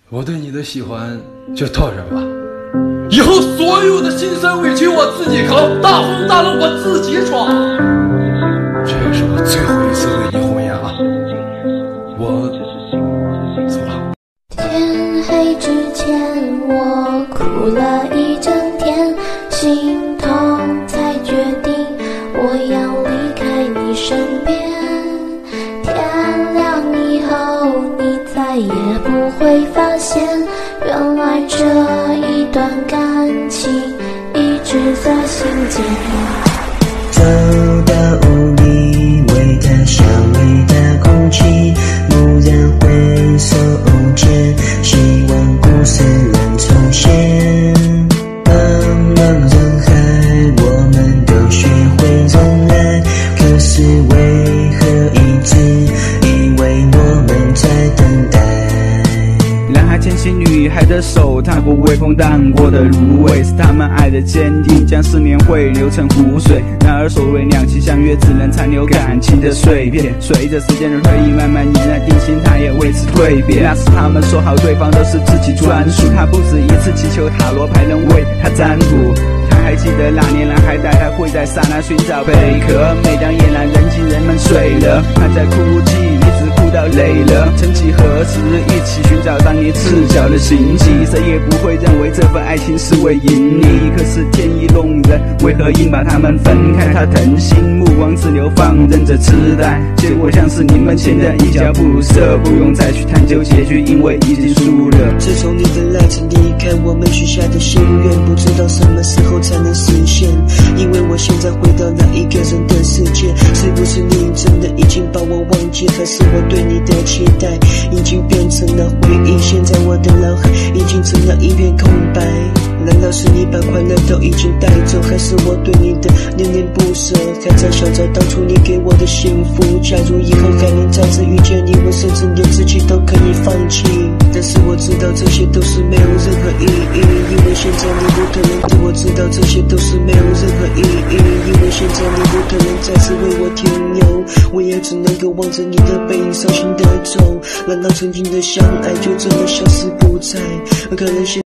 我对你的喜欢就到这儿吧，以后所有的辛酸委屈我自己扛，大风大浪我自己闯。这也是我最后一次为你红颜了，我走了。 天黑之前我哭了一整天，心痛才决定我要离开你身边。天亮以后你再也不会发现，原来这一段感情一直在心间。 走到屋里，闻它香味的空气，蓦然回首间，希望故事能重现。茫茫人海，我们都学会忍耐，可是为何一直以为我们在等待？ 男孩牵起女孩的手，踏过微风荡过的芦苇，是他们爱的坚定，将思念汇流成湖水。然而所谓两情相悦，只能残留感情的碎片。随着时间的推移，慢慢依然定心，他也为此蜕变。那时他们说好对方都是自己专属，他不止一次祈求塔罗牌能为他占卜。他还记得那年男孩带他跪在沙滩寻找贝壳，每当夜阑人静人们睡了，他在哭泣，一直哭到累了。曾几何时一起寻找当年赤脚的痕迹，谁也不会认为这份爱情是为盈利。可是天意弄人，为何硬把他们分开？他疼心，目光只流放任着痴呆，结果像是你们前人一脚不舍，不用再去探究结局，因为已经输了。 自从你的来曾离开我们许下的心愿，不知道什么时候才能实现，因为我现在回到那一个人的世界，是不是你真的已经把我忘记，还是我对你的期待已经变成了回忆？现在我的脑海已经成了一片空白，难道是你把快乐都已经带走，还是我对你的恋恋不舍，还在想着当初你给我的幸福？假如以后还能再次遇见你，我甚至连自己都可以放弃，但是我知道这些都是没有任何意义，因为现在你不可能对我知道这些都是没有任何意义，因为现在你不可能再次为我停留，我也只能够望着你的背影伤心的走，难道曾经的相爱就这么消失不在？可能现